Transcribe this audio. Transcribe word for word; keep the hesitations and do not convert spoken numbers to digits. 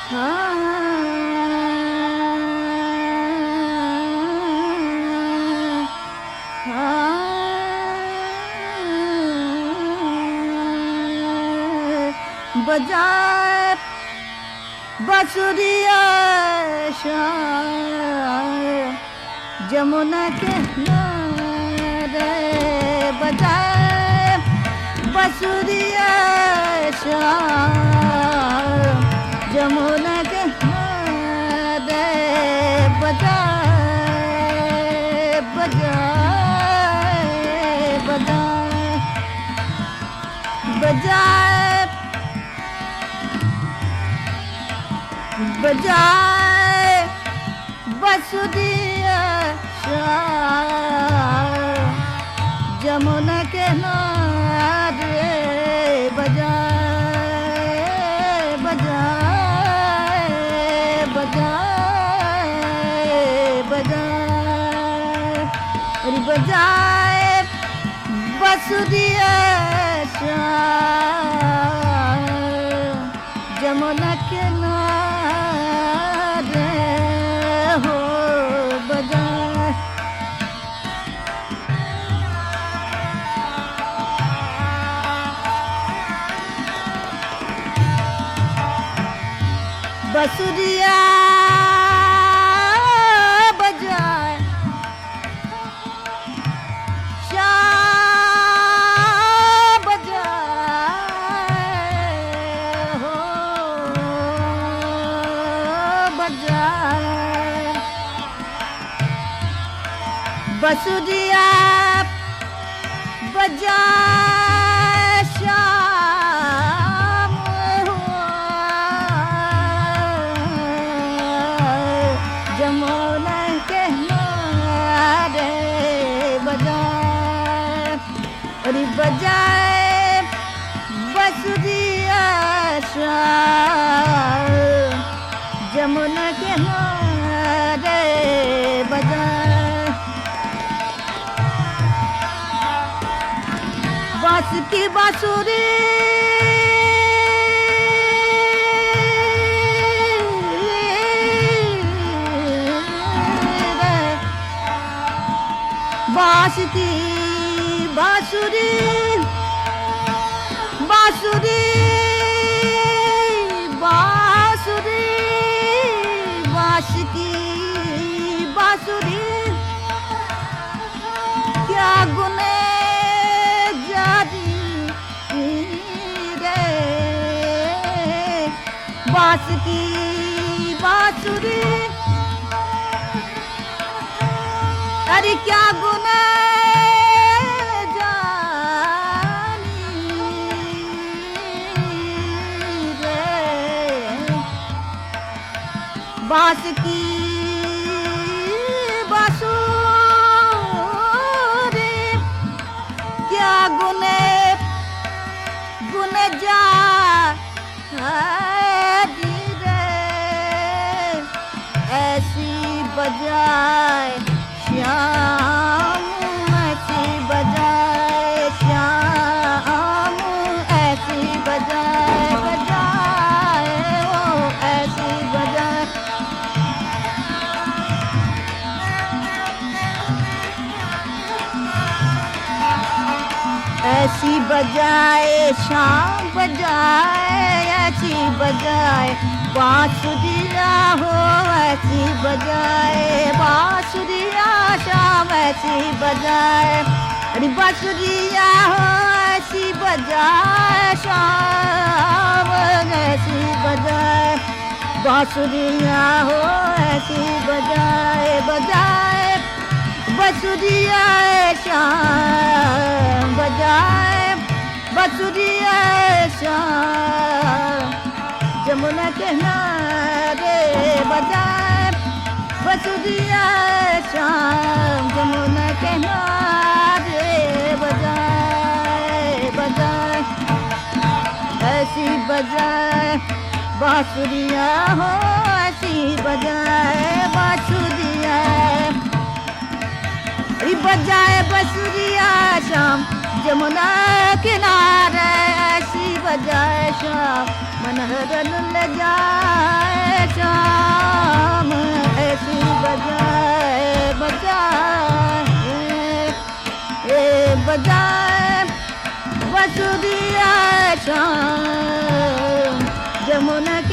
बजाए बांसुरिया जमुना के किनारे, बजाए बांसुरिया जमुना के किनारे, बजाए बजाए बजाए बजाए बजाए बांसुरिया जमुना के किनारे, बजाए बजाए बजाए बजाए अरे बजाए बांसुरिया जमुना के किनारे हो, बजाए बांसुरिया बजाए शाम बजाए हो, बजाए बांसुरिया बजाए शाम जमुना के किनारे, बजाए अरे बजाए बांसुरिया जमुना के किनारे, बजाए बांस की बांसुरी बांस की बांसुरी बांसुरी बांसुरी बांस की बांसुरी क्या गुने जारी रे, बांस की बांसुरी अरे क्या गुना जानी रे, बांस की बांसुरी क्या गुने गुने जा रे, ऐसी बजाए श्याम ऐसी बजाए श्याम ऐसी बजाए बजाए ओ ऐसी बजाए ऐसी बजाए शाम बजाए ऐसी बजाए बांसुरिया हो, ऐसी बजाए बांसुरिया शाम ऐसी बजाए अरे बांसुरिया हो, ऐसी बजाए शाम ऐसी बजाए बांसुरिया हो, ऐसी बजाए बजाए बांसुरिया शाम, बजाए बांसुरिया शाम जमुना के किनारे, बजाए बांसुरिया शाम जमुना के किनारे, बजाए बजाए ऐसी बजाए बांसुरिया हो, ऐसी बजाए बांसुरिया अरे बजाए बांसुरिया शाम जमुना किनारे, ऐसी बजाए शाम मनहरन ले जाए शाम ऐसी बजाए बजाए ए बजाए बसुरिया शाम जमुना